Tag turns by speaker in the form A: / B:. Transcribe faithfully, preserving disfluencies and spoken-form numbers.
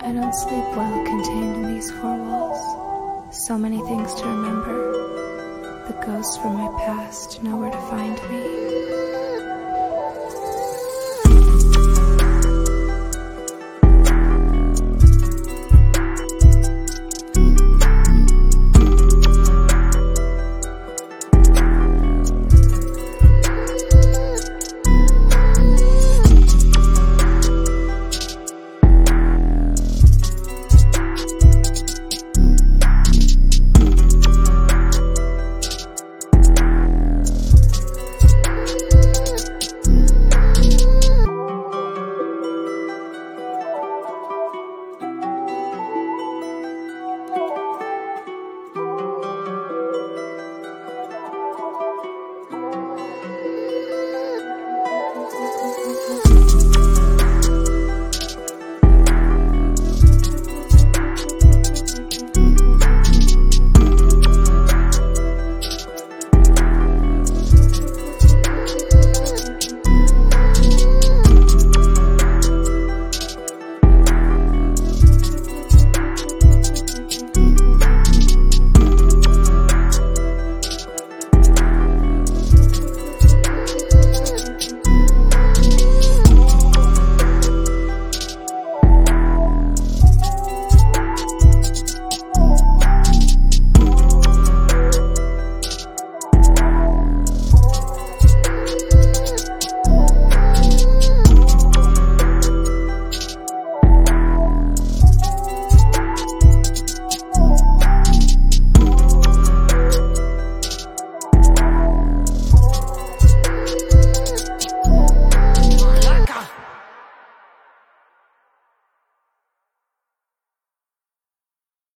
A: I don't sleep well contained in these four walls. So many things to remember. The ghosts from my past know where to find me.